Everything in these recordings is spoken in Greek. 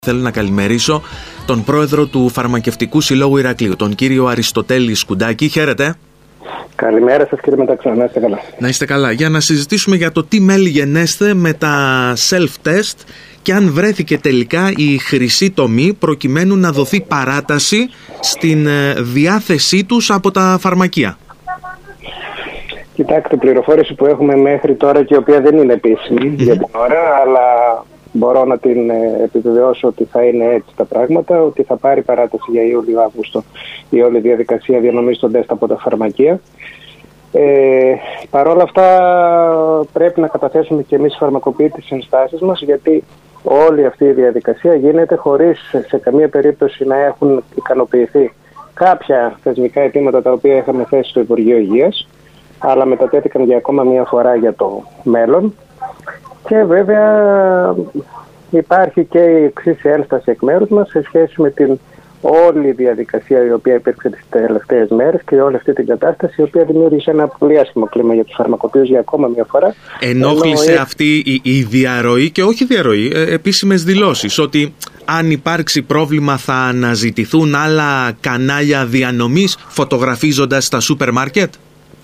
Θέλω να καλημερίσω τον πρόεδρο του Φαρμακευτικού Συλλόγου Ηρακλείου, τον κύριο Αριστοτέλη Σκουντάκη. Χαίρετε. Καλημέρα σας κύριε Μεταξά, να είστε καλά. Να είστε καλά. Για να συζητήσουμε για το τι μέλη γενέστε με τα self-test και αν βρέθηκε τελικά η χρυσή τομή προκειμένου να δοθεί παράταση στην διάθεσή τους από τα φαρμακεία. Κοιτάξτε, πληροφόρηση που έχουμε μέχρι τώρα και η οποία δεν είναι επίσημη για την ώρα, αλλά μπορώ να την επιβεβαιώσω ότι θα είναι έτσι τα πράγματα, ότι θα πάρει παράταση για Ιούλιο-Αύγουστο η όλη διαδικασία διανομής των τεστ από τα φαρμακεία. Παρ' όλα αυτά πρέπει να καταθέσουμε και εμείς οι φαρμακοποιοί τις ενστάσεις μας, γιατί όλη αυτή η διαδικασία γίνεται χωρίς σε καμία περίπτωση να έχουν ικανοποιηθεί κάποια θεσμικά αιτήματα τα οποία είχαμε θέσει στο Υπουργείο Υγείας, αλλά μετατέθηκαν για ακόμα μία φορά για το μέλλον. Και βέβαια υπάρχει και η εξής ένσταση εκ μέρους μας σε σχέση με την όλη διαδικασία η οποία υπήρξε τις τελευταίες μέρες και όλη αυτή την κατάσταση η οποία δημιούργησε ένα πολύ άσχημο κλίμα για τους φαρμακοποιούς για ακόμα μια φορά. Ενόχλησε αυτή η διαρροή και όχι διαρροή, επίσημες δηλώσεις ότι αν υπάρξει πρόβλημα θα αναζητηθούν άλλα κανάλια διανομής φωτογραφίζοντας τα σούπερ μάρκετ.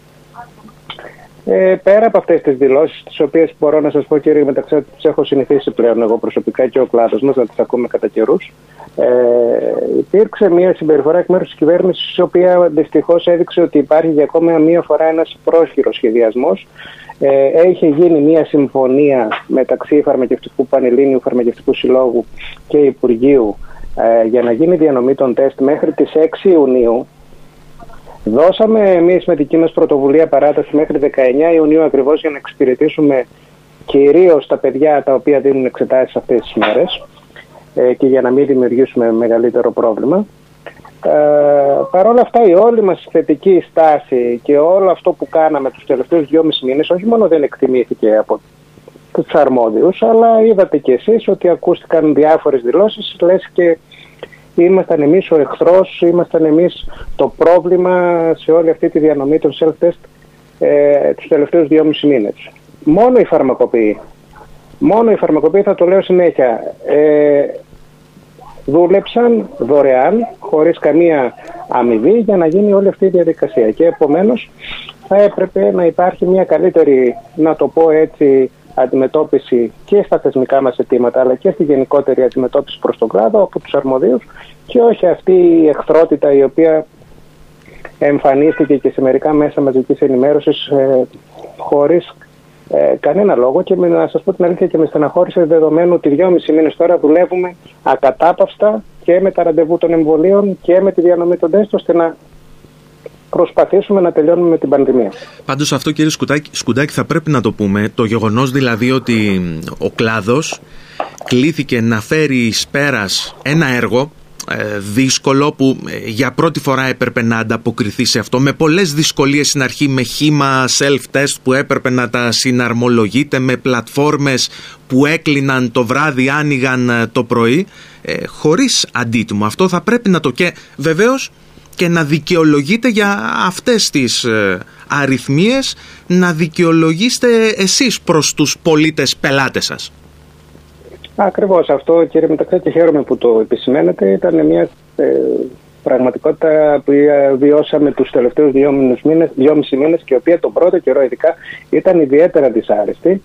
Πέρα από αυτές τις δηλώσεις, τις οποίες μπορώ να σας πω κύριε Μεταξά, τις έχω συνηθίσει πλέον εγώ προσωπικά και ο κλάδος μας να τις ακούμε κατά καιρούς, υπήρξε μια συμπεριφορά εκ μέρους της κυβέρνησης η οποία δυστυχώς έδειξε ότι υπάρχει για ακόμα μία φορά ένας πρόχειρος σχεδιασμός. Έχει γίνει μια συμφωνία μεταξύ Φαρμακευτικού Πανελλήνιου, Φαρμακευτικού Συλλόγου και Υπουργείου για να γίνει διανομή των τεστ μέχρι τις 6 Ιουνίου. Δώσαμε εμείς με δική μας πρωτοβουλία παράταση μέχρι 19 Ιουνίου ακριβώς για να εξυπηρετήσουμε κυρίως τα παιδιά τα οποία δίνουν εξετάσεις αυτές τις μέρες και για να μην δημιουργήσουμε μεγαλύτερο πρόβλημα. Παρ' όλα αυτά η όλη μας θετική στάση και όλο αυτό που κάναμε τους τελευταίους 2,5 μήνες όχι μόνο δεν εκτιμήθηκε από τους αρμόδιους, αλλά είδατε κι εσείς ότι ακούστηκαν διάφορες δηλώσεις, λες και ήμασταν εμείς ο εχθρός, ήμασταν εμείς το πρόβλημα σε όλη αυτή τη διανομή των self-test τους τελευταίους 2,5 μήνες. Μόνο οι φαρμακοποιοί, θα το λέω συνέχεια, δούλεψαν δωρεάν, χωρίς καμία αμοιβή για να γίνει όλη αυτή η διαδικασία. Και επομένως θα έπρεπε να υπάρχει μια καλύτερη, να το πω έτσι, αντιμετώπιση και στα θεσμικά μας αιτήματα αλλά και στη γενικότερη αντιμετώπιση προς τον κλάδο από τους αρμοδίους και όχι αυτή η εχθρότητα η οποία εμφανίστηκε και σε μερικά μέσα μαζικής ενημέρωσης χωρίς κανένα λόγο και να σας πω την αλήθεια και με στεναχώρησε δεδομένου ότι 2,5 μήνες τώρα δουλεύουμε ακατάπαυστα και με τα ραντεβού των εμβολίων και με τη διανομή των τεστ ώστε να προσπαθήσουμε να τελειώνουμε με την πανδημία. Πάντως αυτό κύριε Σκουντάκη θα πρέπει να το πούμε, το γεγονός δηλαδή ότι ο κλάδος κλήθηκε να φέρει εις πέρας ένα έργο δύσκολο που για πρώτη φορά έπρεπε να ανταποκριθεί σε αυτό με πολλές δυσκολίες στην αρχή, με χύμα self-test που έπρεπε να τα συναρμολογείτε, με πλατφόρμες που έκλειναν το βράδυ, άνοιγαν το πρωί, χωρίς αντίτιμο. Αυτό θα πρέπει να το και βεβαίως και να δικαιολογείτε για αυτές τις αριθμίες, να δικαιολογήσετε εσείς προς τους πολίτες πελάτες σας. Ακριβώς αυτό κύριε Μεταξά και χαίρομαι που το επισημαίνετε. Ήταν μια πραγματικότητα που βιώσαμε τους τελευταίους 2,5 μήνες και η οποία τον πρώτο καιρό ειδικά ήταν ιδιαίτερα δυσάρεστη.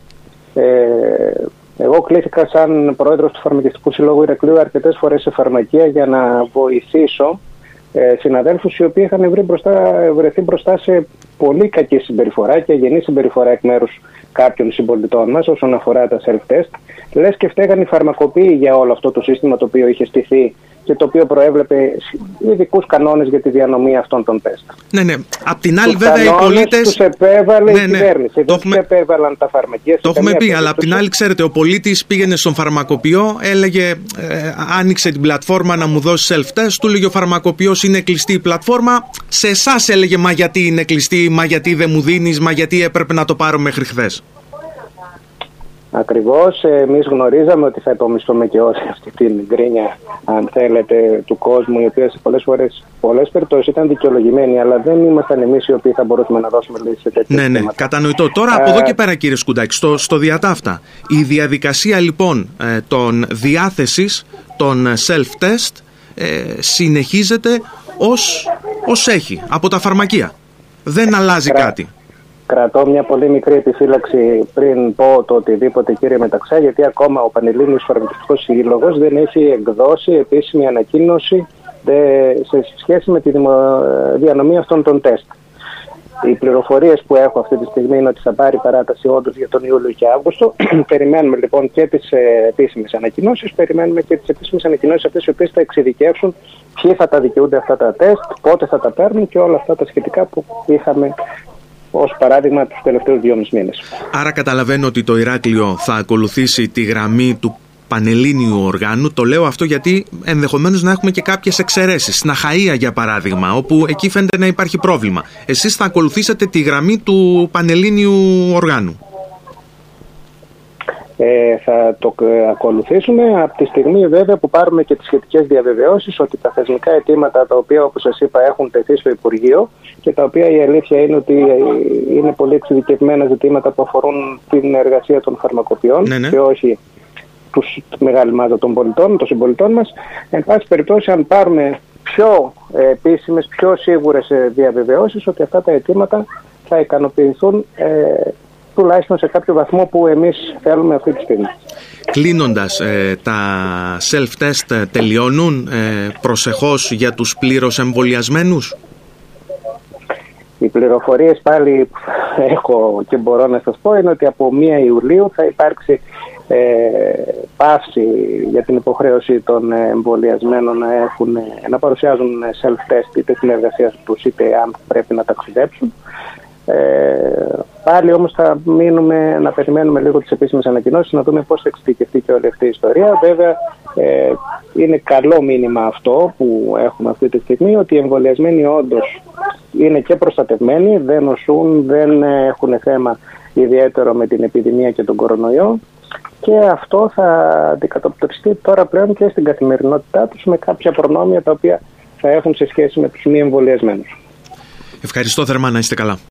Εγώ κλήθηκα σαν πρόεδρος του Φαρμακευτικού Συλλόγου Ηρακλείου αρκετές φορές σε φαρμακεία για να βοηθήσω συναδέλφους οι οποίοι είχαν βρεθεί μπροστά σε πολύ κακή συμπεριφορά και αγενή συμπεριφορά εκ μέρους κάποιων συμπολιτών μας όσον αφορά τα self-test. Λες και φταίγαν οι φαρμακοποιοί για όλο αυτό το σύστημα το οποίο είχε στηθεί και το οποίο προέβλεπε ειδικούς κανόνες για τη διανομή αυτών των τεστ. Ναι. Απ' την άλλη βέβαια οι πολίτες τους επέβαλε η κυβέρνηση. Δεν τους επέβαλαν τα φαρμακεία. Το έχουμε πει, αλλά απ' την άλλη ξέρετε ο πολίτης πήγαινε στον φαρμακοποιό, έλεγε άνοιξε την πλατφόρμα να μου δώσει self-test, του έλεγε ο φαρμακοποιός είναι κλειστή η πλατφόρμα, σε εσάς έλεγε μα γιατί είναι κλειστή, μα γιατί δεν μου δίνεις, μα γιατί έπρεπε να το πάρω μέχρι χθες. Ακριβώς, εμείς γνωρίζαμε ότι θα υπομισθομετειώσει αυτή την γκρίνια, αν θέλετε, του κόσμου, η οποία σε πολλές περιπτώσεις ήταν δικαιολογημένη, αλλά δεν ήμασταν εμείς οι οποίοι θα μπορούσαμε να δώσουμε λύση σε τέτοια θέματα. Ναι, κατανοητό. Τώρα από εδώ και πέρα, κύριε Σκουντάκη, στο διατάφτα, η διαδικασία λοιπόν των διάθεσης των self-test συνεχίζεται ως έχει, από τα φαρμακεία. Δεν αλλάζει κάτι. Κρατώ μια πολύ μικρή επιφύλαξη πριν πω το οτιδήποτε, κύριε Μεταξά, γιατί ακόμα ο Πανελλήνιος Φαρμακευτικός Σύλλογος δεν έχει εκδώσει επίσημη ανακοίνωση σε σχέση με τη διανομή αυτών των τεστ. Οι πληροφορίες που έχω αυτή τη στιγμή είναι ότι θα πάρει παράταση όντως για τον Ιούλιο και Αύγουστο. Περιμένουμε λοιπόν και τις επίσημες ανακοινώσεις, περιμένουμε και τις επίσημες ανακοινώσεις αυτές οι οποίες θα εξειδικεύσουν ποιοι θα τα δικαιούνται αυτά τα τεστ, πότε θα τα παίρνουν και όλα αυτά τα σχετικά που είχαμε ως παράδειγμα τους τελευταίους 2,5 μήνες. Άρα καταλαβαίνω ότι το Ηράκλειο θα ακολουθήσει τη γραμμή του Πανελλήνιου Οργάνου. Το λέω αυτό γιατί ενδεχομένως να έχουμε και κάποιες εξαιρέσεις. Στην Αχαΐα, για παράδειγμα, όπου εκεί φαίνεται να υπάρχει πρόβλημα. Εσείς θα ακολουθήσετε τη γραμμή του Πανελλήνιου Οργάνου. Θα το ακολουθήσουμε από τη στιγμή βέβαια που πάρουμε και τις σχετικές διαβεβαιώσεις ότι τα θεσμικά αιτήματα, τα οποία όπως σας είπα έχουν τεθεί στο Υπουργείο και τα οποία η αλήθεια είναι ότι είναι πολύ εξειδικευμένα ζητήματα που αφορούν την εργασία των φαρμακοποιών και όχι τη μεγάλη μάζα των πολιτών, των συμπολιτών μας. Εν πάση περιπτώσει, αν πάρουμε πιο επίσημες, πιο σίγουρες διαβεβαιώσεις ότι αυτά τα αιτήματα θα ικανοποιηθούν τουλάχιστον σε κάποιο βαθμό που εμείς θέλουμε αυτή τη στιγμή. Κλείνοντας, τα self-test τελειώνουν προσεχώς για τους πλήρως εμβολιασμένους? Οι πληροφορίες πάλι έχω και μπορώ να σας πω είναι ότι από 1 Ιουλίου θα υπάρξει πάυση για την υποχρέωση των εμβολιασμένων να παρουσιάζουν self-test είτε στην εργασία τους είτε αν πρέπει να ταξιδέψουν. Πάλι όμως θα μείνουμε να περιμένουμε λίγο τις επίσημες ανακοινώσεις, να δούμε πώς θα εξειδικευτεί και όλη αυτή η ιστορία. Βέβαια είναι καλό μήνυμα αυτό που έχουμε αυτή τη στιγμή, ότι οι εμβολιασμένοι όντως είναι και προστατευμένοι, δεν νοσούν, δεν έχουν θέμα ιδιαίτερο με την επιδημία και τον κορονοϊό, και αυτό θα αντικατοπτριστεί τώρα πλέον και στην καθημερινότητά τους με κάποια προνόμια τα οποία θα έχουν σε σχέση με τους μη εμβολιασμένους. Ευχαριστώ θερμά, να είστε καλά.